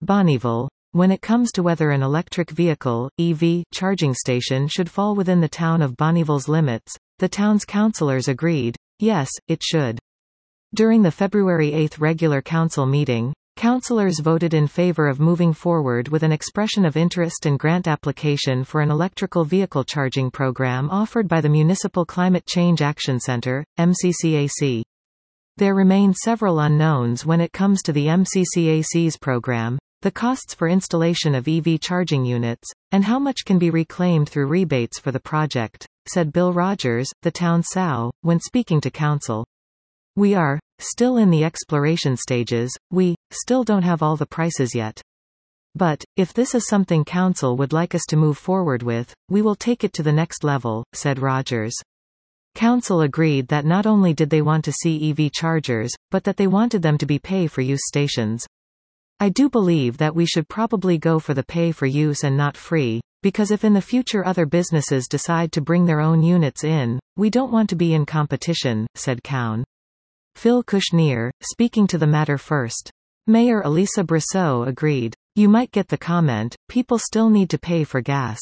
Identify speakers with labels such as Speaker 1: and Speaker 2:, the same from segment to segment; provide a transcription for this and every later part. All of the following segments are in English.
Speaker 1: Bonnyville. When it comes to whether an electric vehicle (EV) charging station should fall within the town of Bonnyville's limits, the town's councillors agreed, yes, it should. During the February 8 regular council meeting, councillors voted in favour of moving forward with an expression of interest and grant application for an electrical vehicle charging program offered by the Municipal Climate Change Action Centre, MCCAC. There remain several unknowns when it comes to the MCCAC's program, the costs for installation of EV charging units, and how much can be reclaimed through rebates for the project, said Bill Rogers, the town SOW, when speaking to council. We are still in the exploration stages, we still don't have all the prices yet. But if this is something council would like us to move forward with, we will take it to the next level, said Rogers. Council agreed that not only did they want to see EV chargers, but that they wanted them to be pay-for-use stations. I do believe that we should probably go for the pay-for-use and not free, because if in the future other businesses decide to bring their own units in, we don't want to be in competition, said Cowan. Phil Kushner, speaking to the matter first. Mayor Elisa Brosseau agreed. You might get the comment, people still need to pay for gas.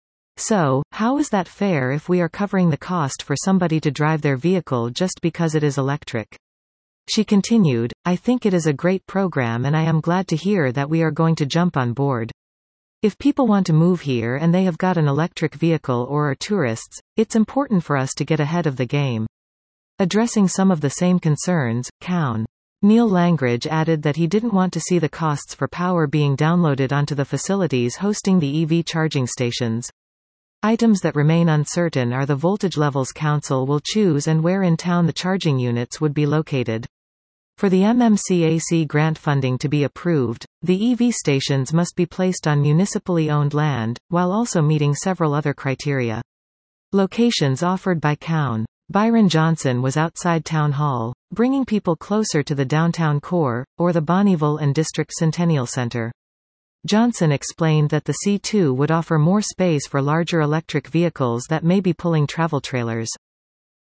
Speaker 1: So, how is that fair if we are covering the cost for somebody to drive their vehicle just because it is electric? She continued, I think it is a great program and I am glad to hear that we are going to jump on board. If people want to move here and they have got an electric vehicle or are tourists, it's important for us to get ahead of the game. Addressing some of the same concerns, Cowan. Neil Langridge added that he didn't want to see the costs for power being downloaded onto the facilities hosting the EV charging stations. Items that remain uncertain are the voltage levels council will choose and where in town the charging units would be located. For the MMCAC grant funding to be approved, the EV stations must be placed on municipally owned land, while also meeting several other criteria. Locations offered by Cowan. Byron Johnson was outside Town Hall, bringing people closer to the downtown core, or the Bonnyville and District Centennial Center. Johnson explained that the C2 would offer more space for larger electric vehicles that may be pulling travel trailers.